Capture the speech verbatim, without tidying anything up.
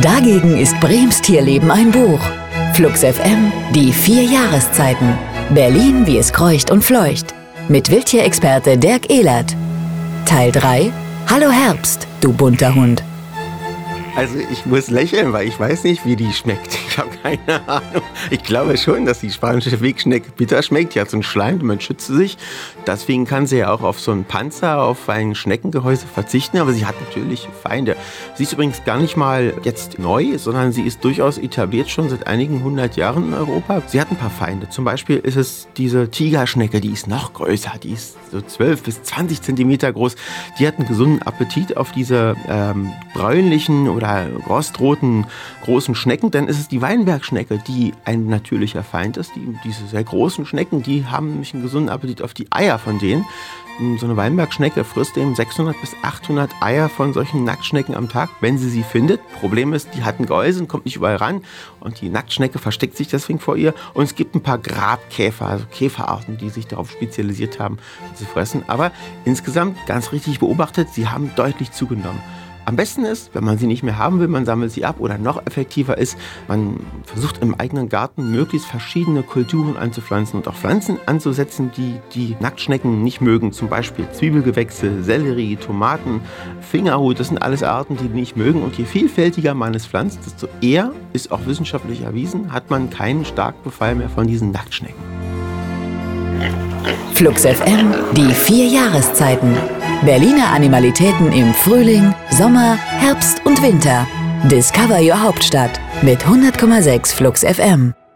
Dagegen ist Brems Tierleben ein Buch. Flux F M, die vier Jahreszeiten. Berlin, wie es kreucht und fleucht. Mit Wildtierexperte Dirk Ehlert. Teil drei. Hallo Herbst, du bunter Hund. Also ich muss lächeln, weil ich weiß nicht, wie die schmeckt. Ich habe keine Ahnung. Ich glaube schon, dass die spanische Wegschnecke bitter schmeckt. Die hat so einen Schleim, man schützt sich. Deswegen kann sie ja auch auf so einen Panzer, auf ein Schneckengehäuse verzichten. Aber sie hat natürlich Feinde. Sie ist übrigens gar nicht mal jetzt neu, sondern sie ist durchaus etabliert schon seit einigen hundert Jahren in Europa. Sie hat ein paar Feinde. Zum Beispiel ist es diese Tigerschnecke, die ist noch größer. Die ist so zwölf bis zwanzig Zentimeter groß. Die hat einen gesunden Appetit auf diese ähm, bräunlichen oder rostroten großen Schnecken. Dann ist es die Weinbergschnecke, die ein natürlicher Feind ist. Die, diese sehr großen Schnecken, die haben nämlich einen gesunden Appetit auf die Eier von denen. So eine Weinbergschnecke frisst eben sechshundert bis achthundert Eier von solchen Nacktschnecken am Tag, wenn sie sie findet. Problem ist, die hat ein Gehäuse und kommt nicht überall ran. Und die Nacktschnecke versteckt sich deswegen vor ihr. Und es gibt ein paar Grabkäfer, also Käferarten, die sich darauf spezialisiert haben, sie fressen. Aber insgesamt, ganz richtig beobachtet, sie haben deutlich zugenommen. Am besten ist, wenn man sie nicht mehr haben will, man sammelt sie ab, oder noch effektiver ist, man versucht im eigenen Garten möglichst verschiedene Kulturen anzupflanzen und auch Pflanzen anzusetzen, die die Nacktschnecken nicht mögen. Zum Beispiel Zwiebelgewächse, Sellerie, Tomaten, Fingerhut, das sind alles Arten, die die nicht mögen. Und je vielfältiger man es pflanzt, desto eher, ist auch wissenschaftlich erwiesen, hat man keinen Starkbefall mehr von diesen Nacktschnecken. Flux F M, die vier Jahreszeiten. Berliner Animalitäten im Frühling, Sommer, Herbst und Winter. Discover your Hauptstadt mit hundert Komma sechs Flux F M.